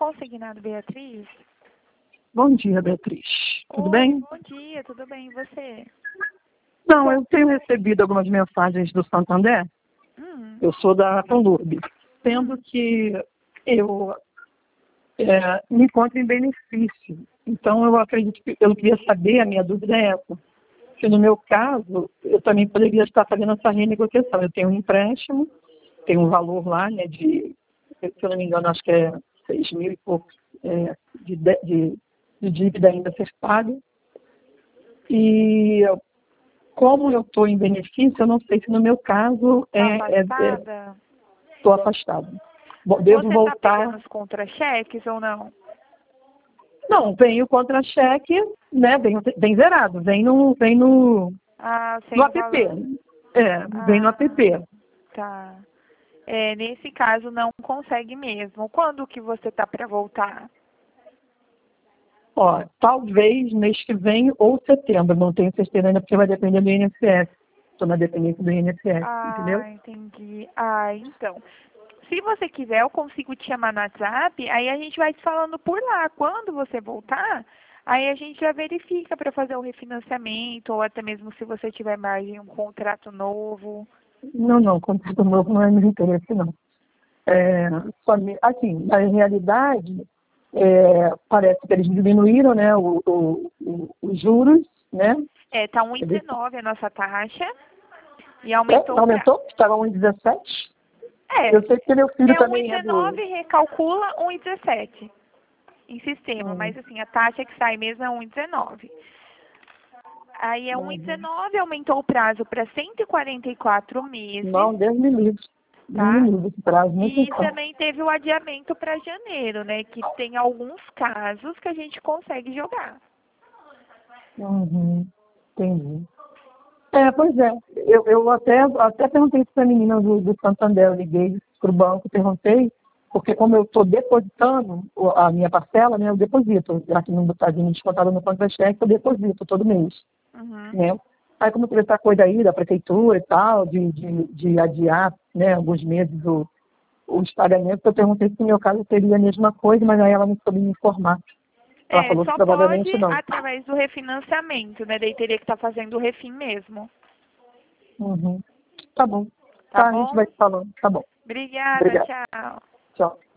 Consignado Beatriz? Bom dia, Beatriz. Tudo Oi, bem? Bom dia, tudo bem, e você? Não, eu tenho recebido algumas mensagens do Santander. Eu sou da Conlurb, sendo que eu me encontro em benefício. Então, eu acredito que eu queria saber, a minha dúvida é essa, que no meu caso, eu também poderia estar fazendo essa renegociação. Eu tenho um empréstimo, tem um valor lá, né, se eu não me engano, acho que é 6 mil e pouco de dívida ainda a ser paga. E como eu estou em benefício, eu não sei se no meu caso estou afastada. Devo Você voltar. está pegando os contra-cheques ou não? Não, vem o contra-cheque, né? Vem zerado, vem no Sem no app. valor. Vem no app. Tá. Nesse caso não consegue mesmo. Quando que você tá para voltar? Ó, talvez mês que vem ou setembro, não tenho certeza ainda porque vai depender do INSS. Estou na dependência do INSS, entendeu? Entendi. Então. Se você quiser, eu consigo te chamar no WhatsApp, aí a gente vai te falando por lá. Quando você voltar, aí a gente já verifica para fazer o refinanciamento, ou até mesmo se você tiver margem, um contrato novo. Não, contrato novo não é meu interesse, não. Assim, na realidade, parece que eles diminuíram, né, os juros, né? Tá 1,19 a nossa taxa e aumentou. Aumentou? Estava 1,17? Eu sei que meu filho também 1,19 recalcula 1,17 em sistema, mas assim, a taxa que sai mesmo é 1,19. Aí é 1,19, aumentou o prazo para 144 meses. Não, Deus me livre. Tá? Deus me livre esse prazo. E também teve o adiamento para janeiro, né? Que tem alguns casos que a gente consegue jogar. Entendi. Pois é. Eu até perguntei para a menina do Santander, eu liguei para o banco, perguntei, porque como eu estou depositando a minha parcela, né, eu deposito, já que não está vindo descontado no contra-cheque, eu deposito todo mês. Né? Aí como teve essa coisa aí da prefeitura e tal, de adiar, né, alguns meses os pagamentos, eu perguntei se no meu caso seria a mesma coisa, mas aí ela não soube me informar. Ela falou que Só provavelmente pode não. através do refinanciamento, né? Daí teria que estar fazendo o refim mesmo. Tá bom. Tá A gente bom? vai se falando. Tá bom. Obrigada, Obrigada. tchau. Tchau.